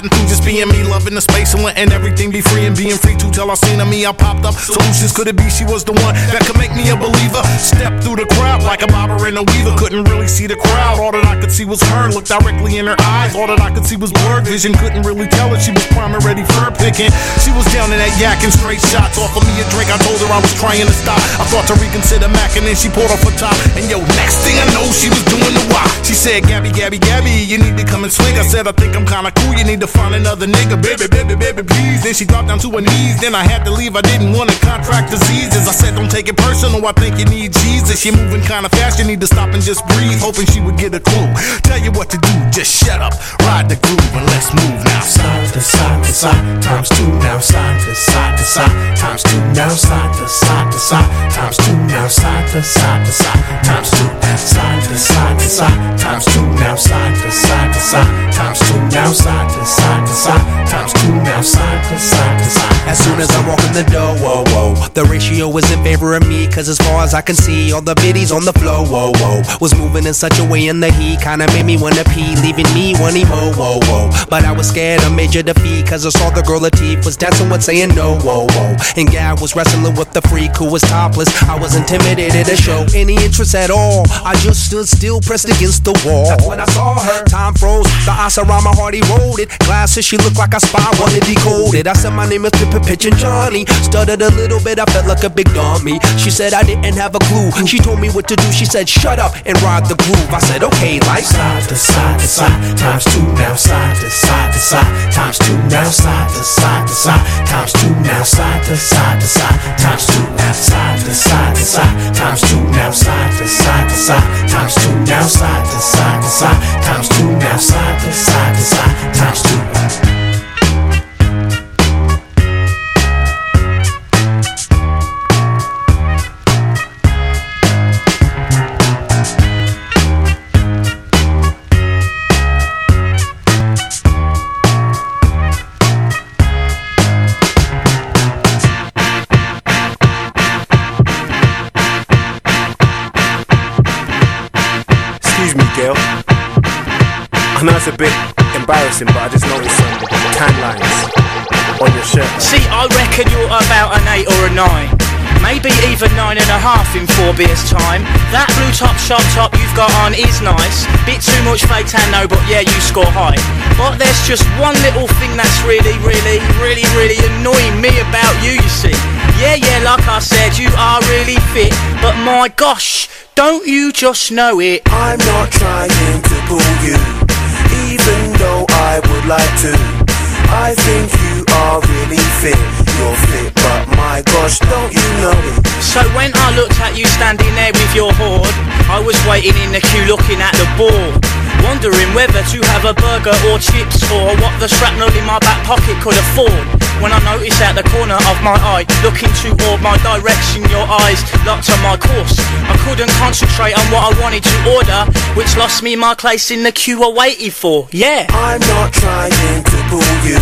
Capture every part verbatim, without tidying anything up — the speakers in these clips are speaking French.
plotting to just being me, loving the space and letting everything be free and being free to tell I seen her me. I popped up solutions. Could it be she was the one that could make me a believer? Step through the crowd like a bobber and a weaver. Couldn't really see the crowd. All that I could see was her. Looked directly in her eyes. All that I could see was blurred vision. Couldn't really tell if she was prime and ready for her picking. She was down in that yak and straight shots. Offered me a drink. I told her I was trying to stop. I thought to reconsider Mac and then she pulled off her top. And yo, next thing I know, she was doing the wop. She said, Gabby, Gabby, Gabby, you need to come and swing. I said, I think I'm kinda cool. You need to find another nigga. Baby, baby, baby, please. Then she dropped down to her knees. Then I had to leave. I didn't want to contract diseases. I said, don't take it personal. I think you need Jesus. You're moving kinda fast. You need to stop and just breathe. Hoping she would get a clue. Tell you what to do. Just shut up. Ride the groove and let's move now. Side to side to side. Times two now. Side to side to side. Times two now. Side to side to side. Times two now. Side to side to side. Times two. Side to side to side. Times two now. Side to side to side. Times two now. Side to side to side. Times two now. Side to side to side. As soon as I walk in the door, whoa, whoa, the ratio is in favor of me. Cause as far as I can see, all the biddies on the floor, whoa, whoa, was moving in such a way in the heat, kinda made me wanna pee, leaving me wanting more, whoa, whoa. But I was scared of major defeat, cause I saw the girl Latif was dancing with saying no, whoa, whoa. And Gab was wrestling with the freak who was topless. I was intimidated to show any interest at all. I just stood still, pressed against the wall. That's when I saw her. Time froze, the ice around my heart eroded. Glasses, she looked like a spy, wanted decoded. I said my name is Pippa Pitch and Johnny. Stuttered a little bit, I felt like a big dummy. She said I didn't have a clue. She told me what to do, she said shut up and ride the groove. I said okay, like side to side to side. Times two now, side to side to side. Times two now, side to side to side. Times two now, side to side to side. Times two now, side to side to side. Times two now, side to side to side. Times two now, side to side to side. Times two now, side to side to side. Times two. I know it's a bit embarrassing, but I just noticed some tan lines on your shirt. See, I reckon you're about an eight or a nine. Maybe even nine and a half in four beers time. That blue top sharp top you've got on is nice. Bit too much fake tan though, but yeah, you score high. But there's just one little thing that's really, really, really, really annoying me about you, you see. Yeah, yeah, like I said, you are really fit, but my gosh, don't you just know it? I'm not trying to pull you, even though I would like to. I think you are really fit. You're fit, but my gosh, don't you know it? So when I looked at you standing there with your horde, I was waiting in the queue looking at the board, wondering whether to have a burger or chips, or what the shrapnel in my back pocket could afford. When I noticed out the corner of my eye, looking toward my direction, your eyes locked on my course. I couldn't concentrate on what I wanted to order, which lost me my place in the queue I waited for. Yeah, I'm not trying to pull you,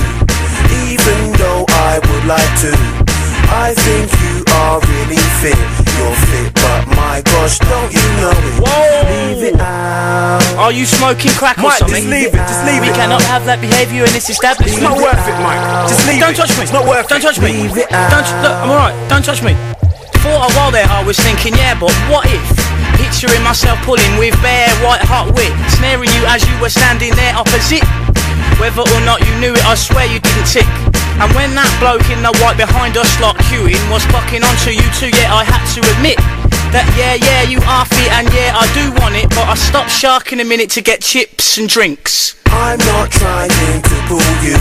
even though I would like to. I think you are really fit. You're fit, but my gosh, don't you know it? Whoa! Leave it out. Are you smoking crack or Mike, something? just leave it, just leave we it. We cannot have that behaviour in this establishment. It's not worth it, Mike. Just leave Don't it. touch me. It's not worth Don't it. touch me. Leave it Don't out. look. I'm alright. Don't touch me. For a while there, I was thinking, yeah, but what if? Picturing myself pulling with bare white hot wit, snaring you as you were standing there opposite. Whether or not you knew it, I swear you didn't tick. And when that bloke in the white behind us lot queuing was fucking onto you too, yeah, I had to admit that yeah, yeah, you are fit and yeah, I do want it, but I stopped sharking a minute to get chips and drinks. I'm not trying to pull you,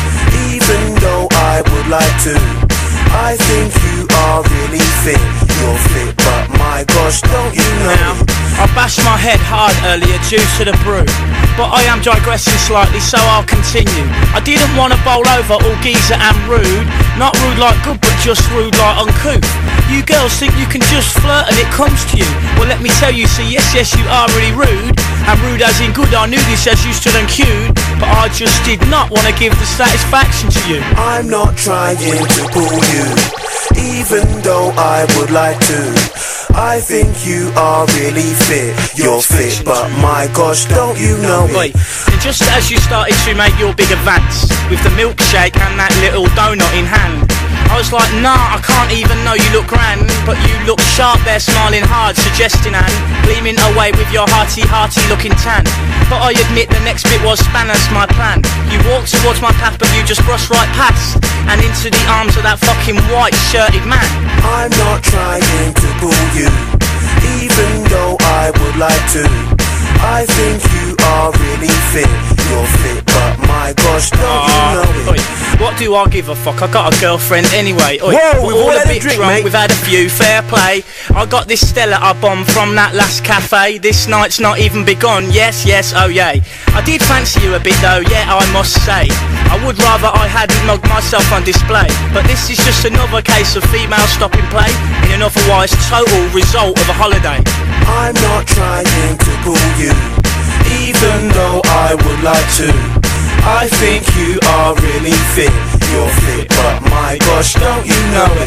even though I would like to. I think you are really fit. You're fit, but my gosh, don't you know? Now, I bashed my head hard earlier due to the brew, but I am digressing slightly, so I'll continue. I didn't want to bowl over all geezer and rude. Not rude like good, but just rude like uncouth. You girls think you can just flirt and it comes to you. Well, let me tell you, see, yes, yes, you are really rude. And rude as in good, I knew this as you stood and queued, but I just did not want to give the satisfaction to you. I'm not trying to pull you, even though I would like to. I think you are really fit. You're fit, but my gosh, don't you know it? Oi, and just as you started to make your big advance with the milkshake and that little donut in hand, I was like, nah, I can't even know you look grand. But you look sharp there, smiling hard, suggesting and gleaming away with your hearty, hearty looking tan. But I admit the next bit was Spanish, my plan. You walked towards my path, but you just brushed right past and into the arms of that fucking white shirted man. I'm not trying to pull you, even though I would like to. I think you are really fit. You're fit, but my gosh, don't uh, you know it? Oi, what do I give a fuck? I got a girlfriend anyway. Oi, Whoa, we've all all a had bit a drink, drunk, mate. we've had a few, fair play. I got this Stella I bombed from that last cafe. This night's not even begun, yes, yes, oh yay. I did fancy you a bit though, yeah, I must say. I would rather I hadn't mugged myself on display. But this is just another case of female stopping play in an otherwise total result of a holiday. I'm not trying to pull you, even though I would like to. I think you are really fit. You're fit, but my gosh, don't you know it?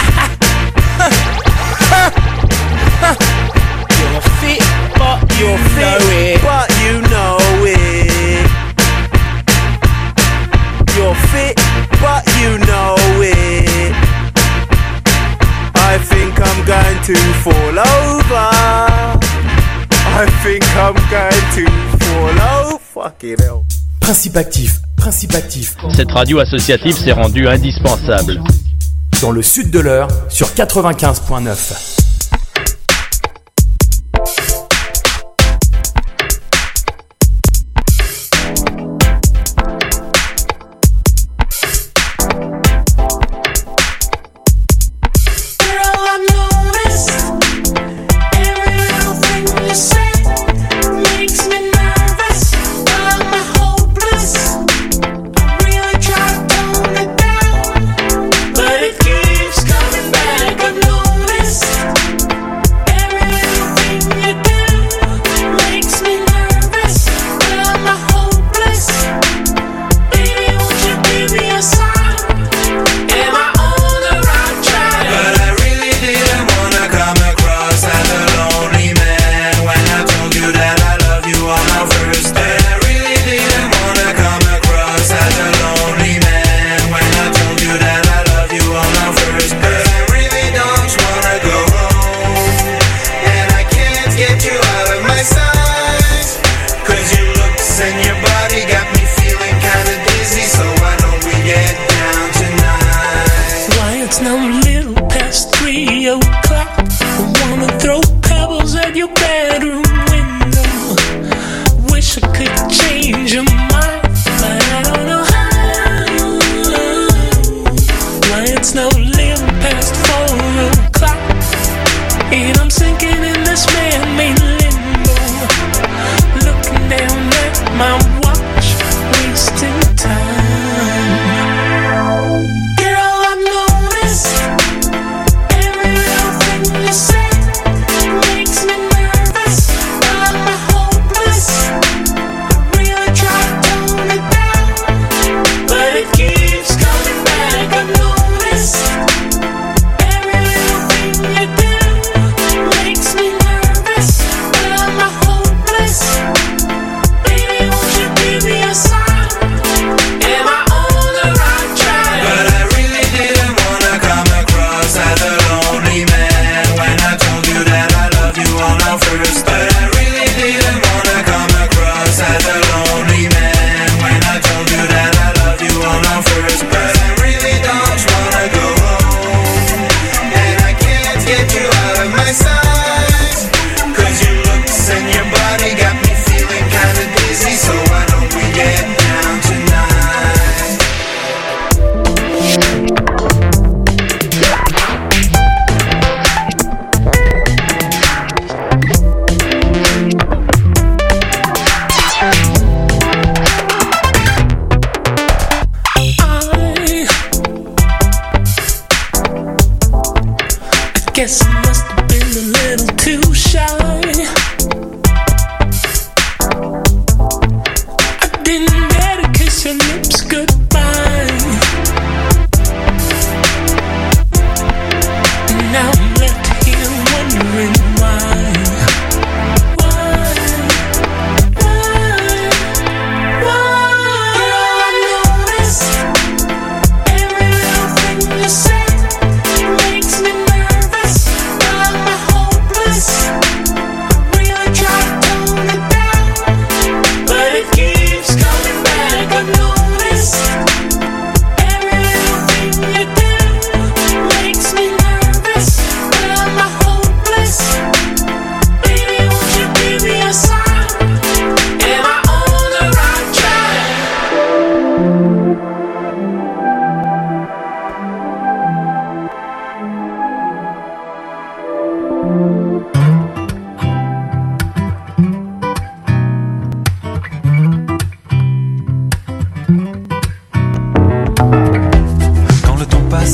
You're fit, but you You're know fit, it. but you know it. You're fit, but you know it. I think I'm going to fall over. I think I'm going to fall over. Fucking hell. Principe actif, principe actif. Cette radio associative s'est rendue indispensable. Dans le sud de l'Eure, sur quatre-vingt-quinze point neuf. Now I'm left here wondering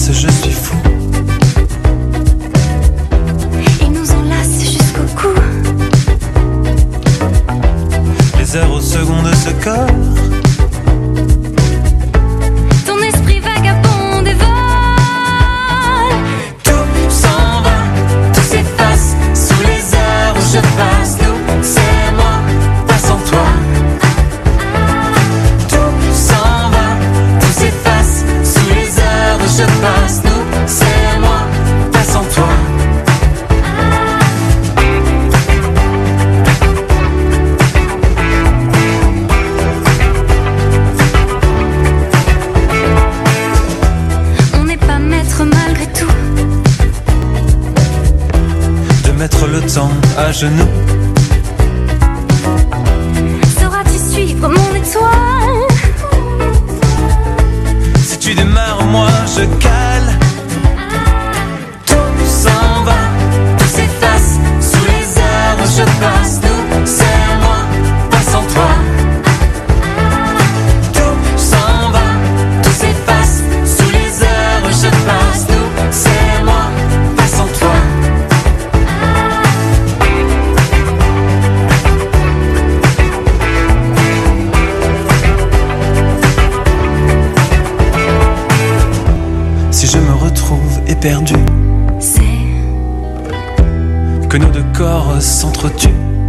lasse, je suis fou. Il nous enlace jusqu'au cou. Les heures aux secondes se collent. Ton esprit vagabond dévole. Tout s'en va, tout s'efface sous les heures où je passe. Nous, c'est moi, pas sans toi. Tout s'en va, tout s'efface sous les heures où je passe. Nous, c'est moi, pas sans toi. On n'est pas maître malgré tout. De mettre le temps à genoux. Sauras-tu suivre mon étoile? Si tu démarres, moi je cale. Tout s'en va, tout s'efface sous les heures où je passe. Nous, c'est moi, pas sans toi. Tout s'en va, tout s'efface sous les heures où je passe. Nous, c'est moi, pas sans toi. Si je me retrouve éperdu, C'est que nos deux corps s'entretuent.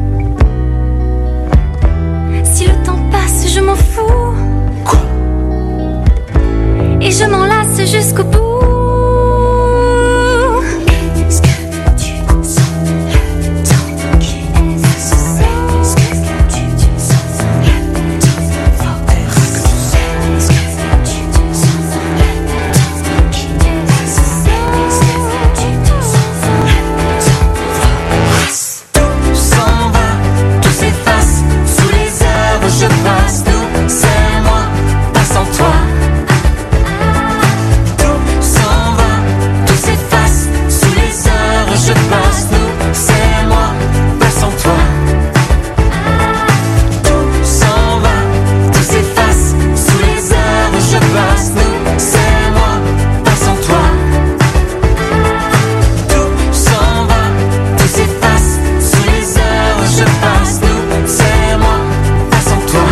si le temps passe, je m'en fous. Quoi? Et je m'enlace jusqu'au bout. Est-ce que tu sens le temps qui est? Est-ce que tu sens le temps fort? Est-ce que tu sens le temps qui est? Est-ce que tu sens le temps fort? Tout s'en va, tout s'efface sous les heures où je passe. Nous, c'est moi, pas sans toi. Tout s'en va, tout s'efface sous les heures où je passe. Nous, c'est moi, pas sans toi. Tout s'en va, tout s'efface sous les heures où je passe. Nous, c'est moi, pas sans toi. Tout s'en va, tout s'efface sous les heures où je passe. Nous, c'est moi, pas sans toi.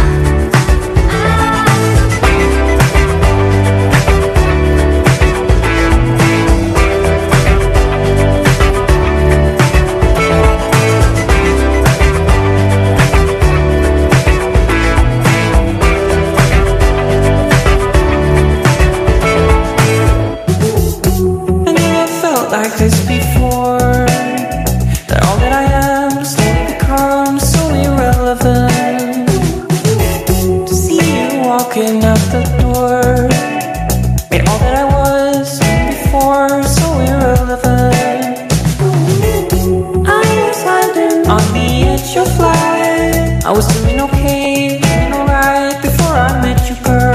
I never felt like this before. That all that I am slowly becomes so irrelevant. To see you walking out the door made all that I was before so irrelevant. I was landing on the edge of life. I was doing okay, doing alright before I met you, girl.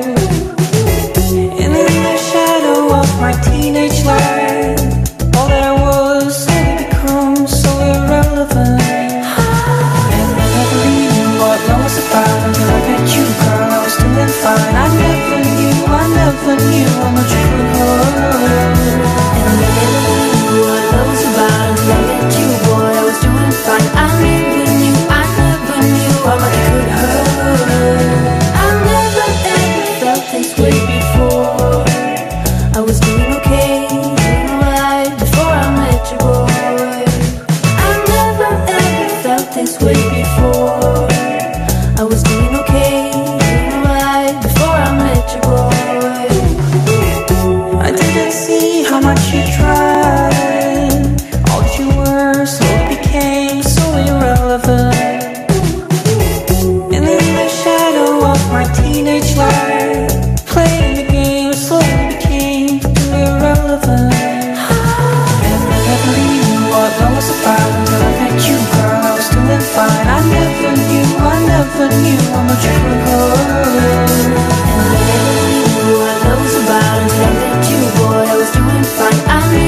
And in the shadow of my teenage life, all that I was slowly becomes so irrelevant. And I never knew what love was about until I met you, girl. I was doing fine. I never knew, I never knew how much you could hold. And I never knew what love was about until I met you, boy. I was doing fine. I never knew, I never knew how much you could hold. I never ever felt this way before. I was doing okay, doing alright before I met you, boy. I never ever felt this way before. I was doing okay, doing alright before I met you, boy. I didn't see how much you tried. All that you were slowly became so irrelevant. And in the shadow of my teenage life, playing the game slowly became too irrelevant. And I never knew what love was about until I met you, girl. I was doing fine. I never knew, I never knew how much you could hold. And I never knew what love was about until I met you, boy. I was doing fine. I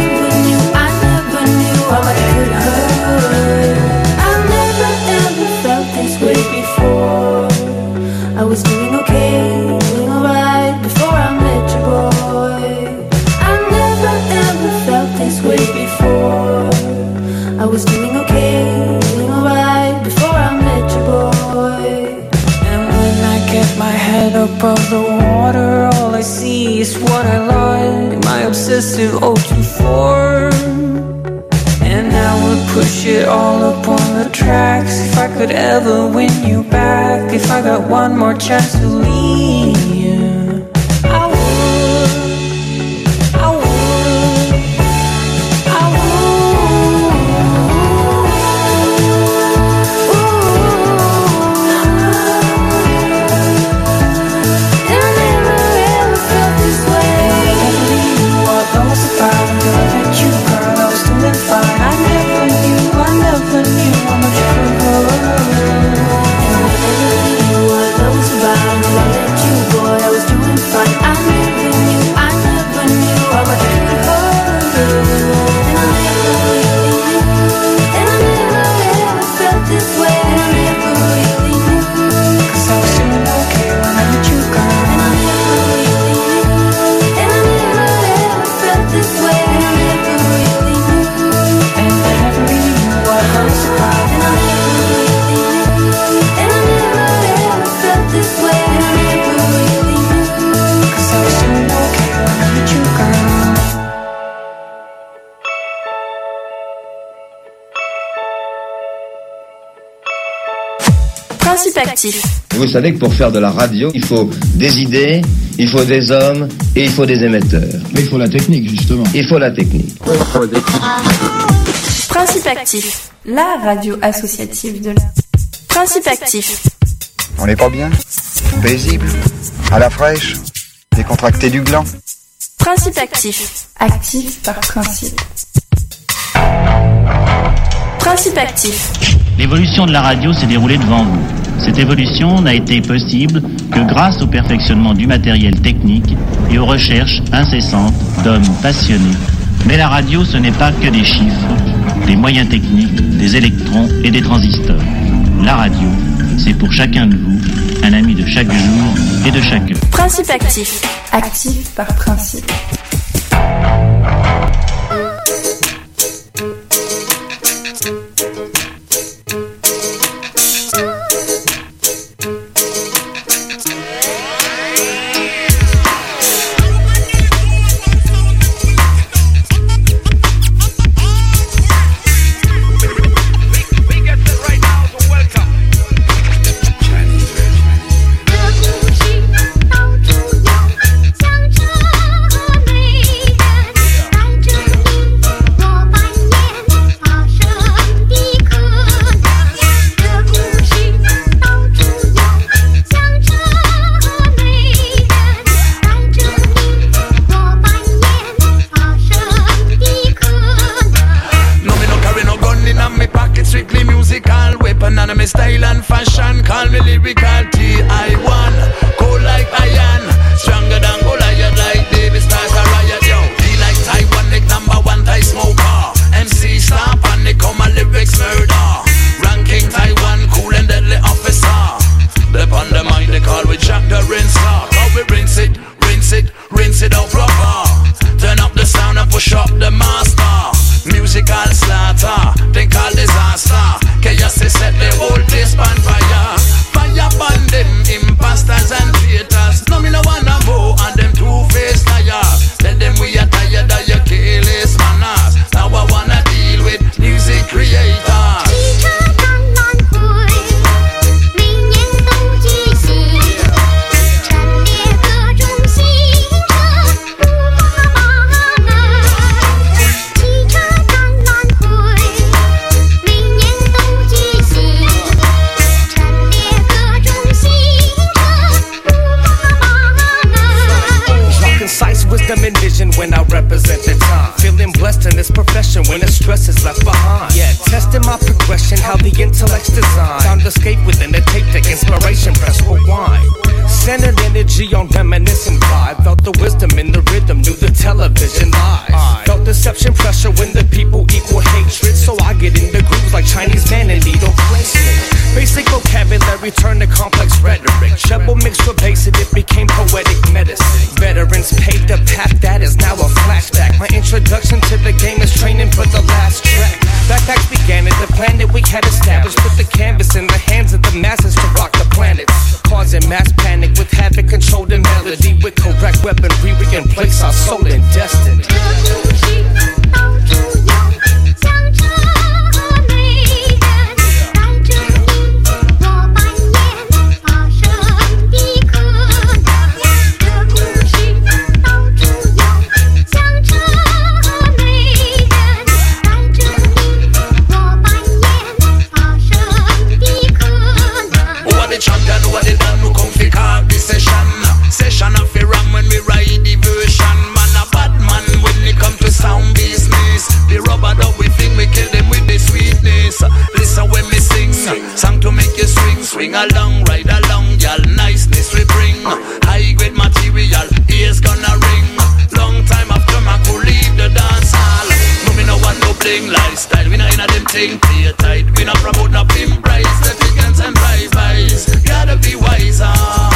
was doing okay, doing alright before I met you, boy. And when I get my head above the water, all I see is what I like, my obsessive oh two four. And I would push it all up on the tracks if I could ever win you back. If I got one more chance to leave you, I would, I would, I would. And I never ever felt this way. I never knew what love was about until I met you, girl. I was doing fine. I never knew, I never knew how much you could hurt. And I never knew what love was about until I met you, boy. I was doing fine. I never knew, I never knew how much you could hurt. And I never really knew, and I never ever felt this way. And I never really knew, 'cause I was doing okay when I met you, girl. And I never really knew, and I never ever felt this way. And I never really knew, and I never really knew what love was about. And I never really knew, and I never ever felt this way. And I never really knew, 'cause I was doing okay when I met you, girl. Principe actif. Vous savez que pour faire de la radio, il faut des idées, il faut des hommes et il faut des émetteurs. Mais il faut la technique, justement. Il faut la technique. Principe actif. La radio associative de l'air. Principe actif. On n'est pas bien? Paisible? À la fraîche? Décontracté du gland? Principe actif. Actif par principe. Principe actif. L'évolution de la radio s'est déroulée devant vous. Cette évolution n'a été possible que grâce au perfectionnement du matériel technique et aux recherches incessantes d'hommes passionnés. Mais la radio, ce n'est pas que des chiffres, des moyens techniques, des électrons et des transistors. La radio, c'est pour chacun de vous, un ami de chaque jour et de chaque heure. Principe actif. Actif par principe. Introduction to the game is training for the last track. Backpacks became our soul and destiny. Session of the ram when we ride the version. Man a bad man when it come to sound business. The rubber dub we fling, we kill them with the sweetness. Listen when me sing, song to make you swing. Swing along, ride along, y'all niceness we bring. High grade material, ears gonna ring. Long time after my cool leave the dance hall. No me no want no bling lifestyle, we not in a them thing. Play tight, we not promote no pimp price. The chickens and drive-bys, gotta be wiser.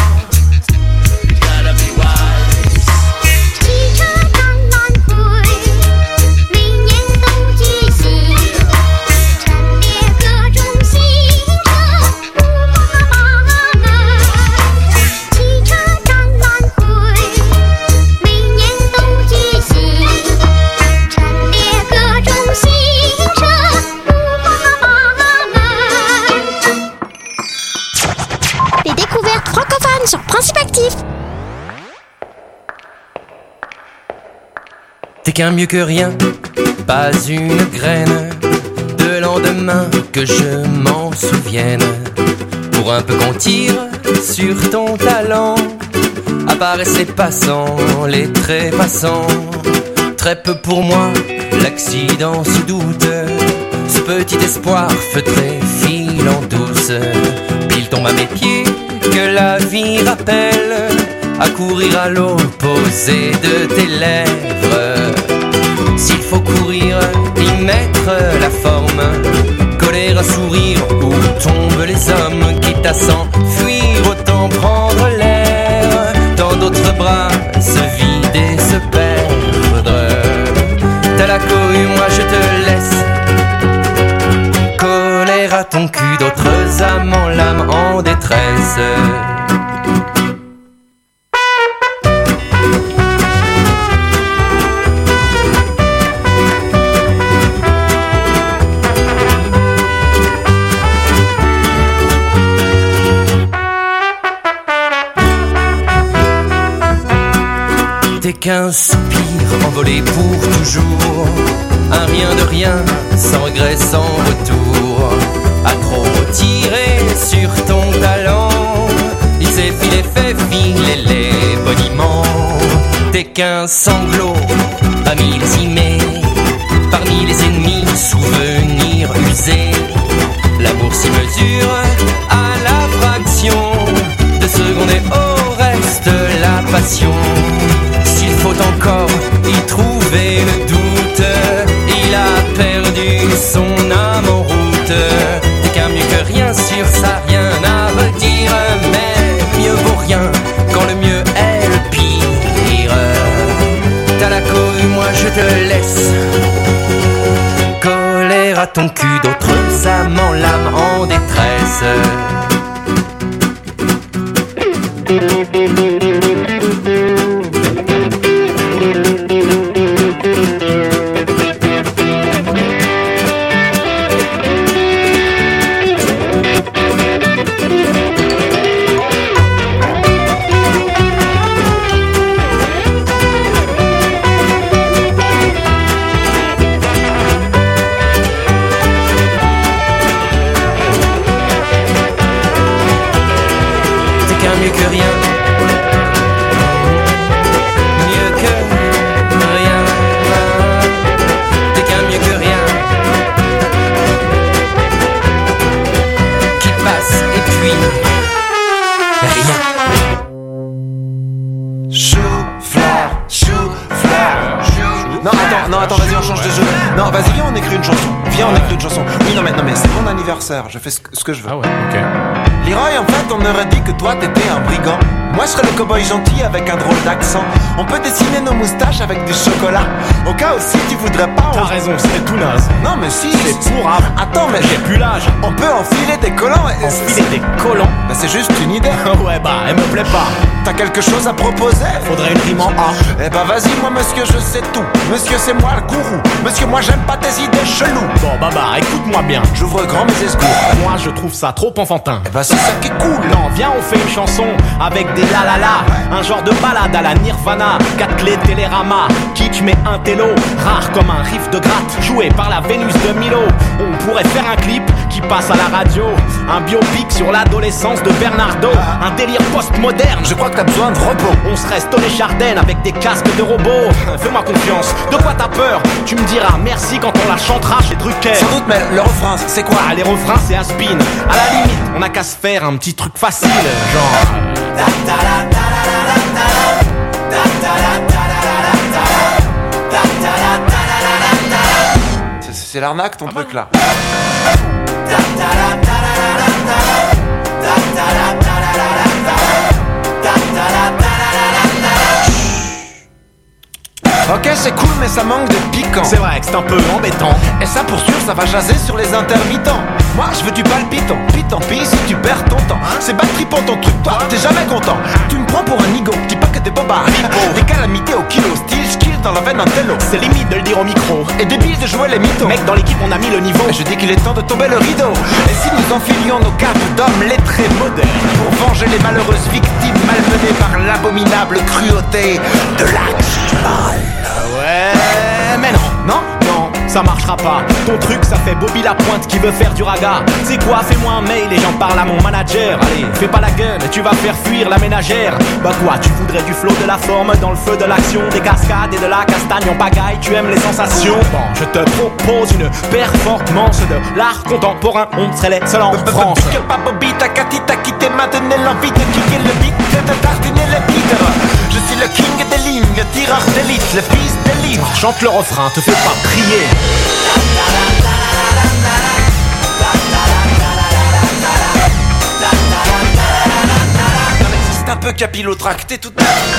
Sur Principe Actif. T'es qu'un mieux que rien, pas une graine de lendemain que je m'en souvienne. Pour un peu qu'on tire sur ton talent, apparaissent les passants, les trépassants. Très peu pour moi, l'accident se doute. Ce petit espoir feutré file en douce. Pile tombe à mes pieds, que la vie rappelle à courir à l'opposé de tes lèvres. S'il faut courir, y mettre la forme, coller un sourire où tombent les hommes, quitte à s'enfuir, autant prendre l'air, dans d'autres bras se vider, se perdre. T'as la cohue, moi je te laisse coller à ton cul, d'autres amants, l'âme en détresse. T'es qu'un soupir envolé pour toujours, un rien de rien, sans regret, sans retour. À trop tirer sur ton talent, il s'est filé, fait filer les boniments. T'es qu'un sanglot à millésimé, parmi les ennemis, souvenirs usés. L'amour s'y mesure à la fraction de seconde et au reste la passion. S'il faut encore y trouver le doute, il a perdu son âme en route. T'es qu'un mieux que rien, sur ça rien à redire, mais mieux vaut rien quand le mieux est le pire. T'as la cohue, moi je te laisse coller à ton cul, d'autres amants, l'âme en détresse. Mieux que rien, mieux que rien, t'es qu'un mieux que rien qui passe et puis rien. Chou-fleur, chou-fleur, chou. Non attends, non attends, vas-y on change de jeu. Non vas-y viens on écrit une chanson, viens on écrit une chanson. Oui non mais, non mais c'est mon anniversaire, je fais ce que, ce que je veux. Ah ouais, ok. Leroy, en fait, on aurait dit que toi t'étais un brigand. Moi je serais le cow-boy gentil avec un drôle d'accent. On peut dessiner nos moustaches avec du chocolat. Au cas où si tu voudrais pas. T'as raison, c'est tout naze. Non mais si. C'est pourrave. Attends mais j'ai plus l'âge. On peut enfiler des collants et... Enfiler des collants? Bah c'est juste une idée. Ouais bah elle me plaît pas. T'as quelque chose à proposer? Faudrait une rime en A. Eh bah vas-y moi monsieur je sais tout. Monsieur c'est moi le gourou. Monsieur moi j'aime pas tes idées cheloues. Bon bah bah écoute-moi bien. J'ouvre grand mes escours. Moi je trouve ça trop enfantin. Eh bah c'est ça qui est cool. Non viens on fait une chanson avec des la la la. Un genre de balade à la Nirvana. Quatre clés Télérama. Kitsch mais un télo. Rare comme un riff de gratte. Joué par la Vénus de Milo. On pourrait faire un clip qui passe à la radio. Un biopic sur l'adolescence de Bernardo. Un délire post-moderne. Je crois que t'as besoin de repos. On serait Stone et Chardin avec des casques de robots. Fais-moi confiance, de quoi t'as peur? Tu me diras merci quand on la chantera chez Drucker. Sans doute mais le refrain c'est quoi? Ah les refrains c'est Aspin. À la limite on a qu'à se faire un petit truc facile. Genre C'est, c'est l'arnaque ton ah truc là. Ok c'est cool mais ça manque de piquant. C'est vrai que c'est un peu embêtant. Et ça pour sûr ça va jaser sur les intermittents. Moi je veux du palpitant. Pis tant pis si tu perds ton temps. C'est bas tripant ton truc, toi t'es jamais content. Tu me prends pour un nigo, dis pas que t'es boba. Des calamités au kilo, style skill dans la veine un télo. C'est limite de le dire au micro. Et débile de jouer les mythos. Mec dans l'équipe on a mis le niveau. Et je dis qu'il est temps de tomber le rideau. Et si nous enfilions nos capes d'hommes lettrés modernes pour venger les malheureuses victimes malmenées par l'abominable cruauté de l'animal. Ouais, mais non, non, non, ça marchera pas. Ton truc, ça fait Bobby Lapointe qui veut faire du raga. C'est quoi, fais-moi un mail et j'en parle à mon manager. Allez, fais pas la gueule, tu vas faire fuir la ménagère. Bah quoi, tu voudrais du flow, de la forme, dans le feu de l'action, des cascades et de la castagne en pagaille, tu aimes les sensations. Bon, je te propose une performance de l'art contemporain, on serait les seuls en France. Que pas Bobby, ta catita qui t'a maintenu l'envie de kicker le beat, de tartiner le beat. Je suis le king des lignes, tireur d'élite, le fils des livres. Chante le refrain, te fais pas crier. C'est un peu capillotracté tout.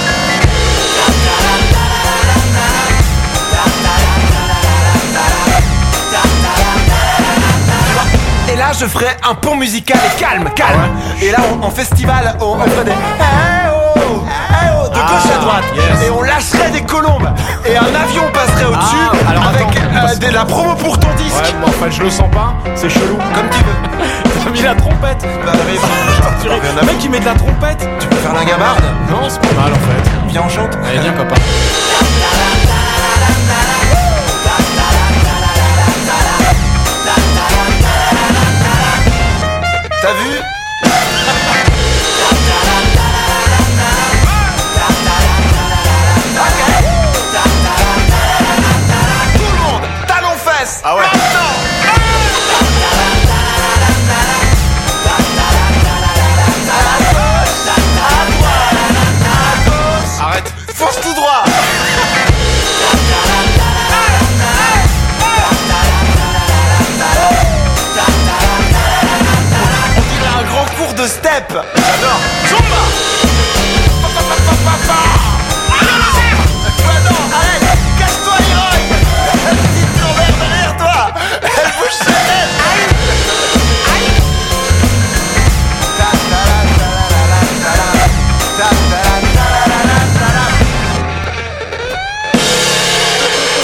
Et là je ferai un pont musical et calme, calme. Et là en festival on, on ferait des hey oh, hey oh, de gauche ah, à droite yes. Et on lâcherait des colombes. Et un avion passerait au-dessus ah, alors avec attends, euh, de la promo pour ton disque. Ouais bon, en fait je le sens pas, c'est chelou. Comme tu veux. T'as mis la trompette. Bah, mais, le mec il met de la trompette. Tu peux faire la gabarde? Non c'est pas mal en fait. Viens on chante. Allez viens copain. T'as vu? Tout le monde, talons fesses. Ah ouais. Arrête, force tout droit. On dirait un grand cours de step.